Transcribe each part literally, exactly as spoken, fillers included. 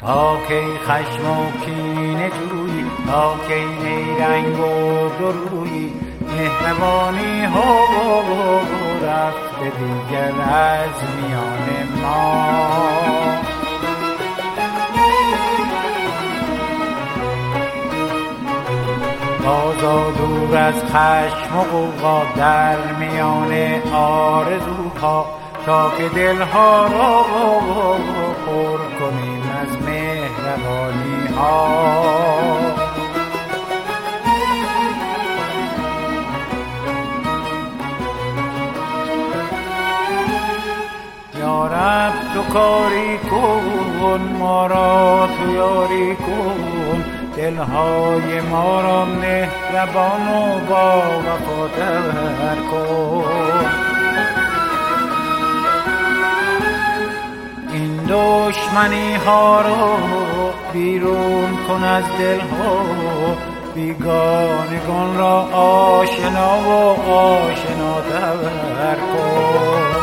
تا کی خشم و کینه جویی، تا کی نیرنگ و درویی، مهربانی ها رفته دیگر از میان ما. بازا دور از خشم و غوغا در میان آرزوها، تا که دلها را پر کنیم از مهربانی ها. یارب تو کاری کن، ما را تو یاری کن، دلهای ما را مهربان و با وفا تر کن. این دشمنی ها رو بیرون کن از دل ها، بیگانگان را آشنا و آشنا تر کن.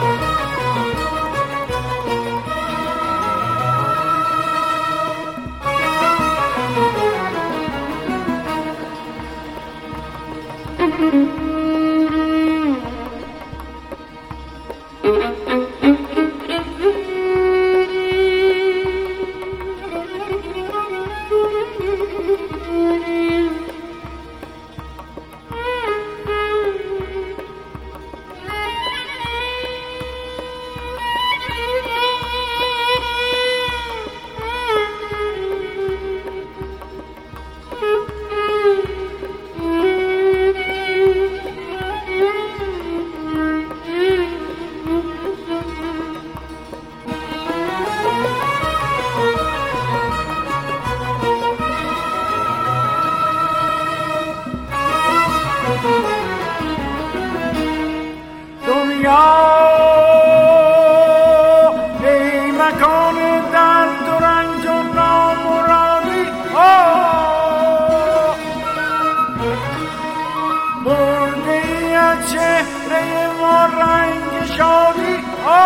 دنیا ای مکان درد و رنج و نامرادی برده ای از چهره ما رنگ شادی.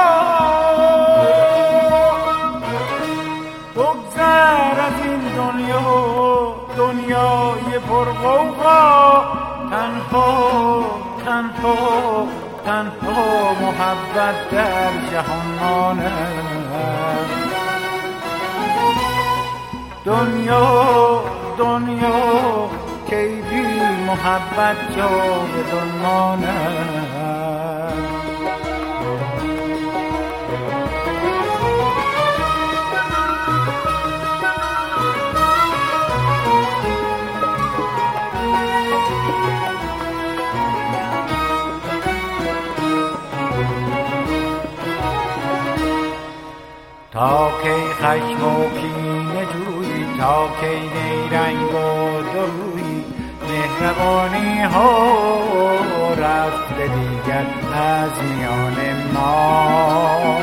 بگذر از این دنیا، دنیای پرغوغا، تنها تنها تنها محبت در جهان ماند. دنیا دنیا کی بی محبت جاودان ماند. تا کی خشم و کینه جویی، تا کی نیرنگ و درویی، مهربانی ها رفته دیگر از میان ما.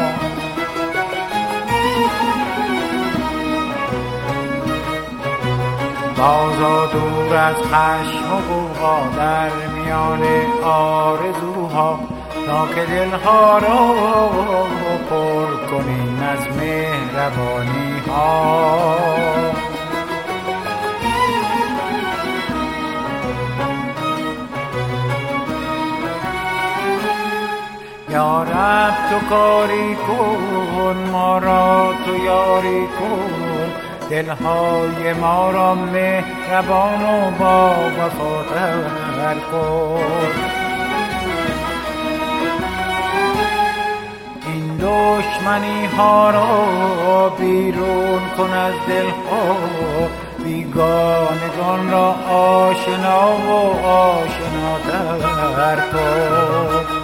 بازا دور از خشم و غوغا در میان آرزوها، تا که دلها را پر کنیم از مهربانی ها. یارب تو کاری کن، ما را تو یاری کن، دلهای ما را مهربان و با وفا تر کن. این دشمنی ها را بیرون کن از دل ها، بیگانگان را آشنا و آشنا تر کن.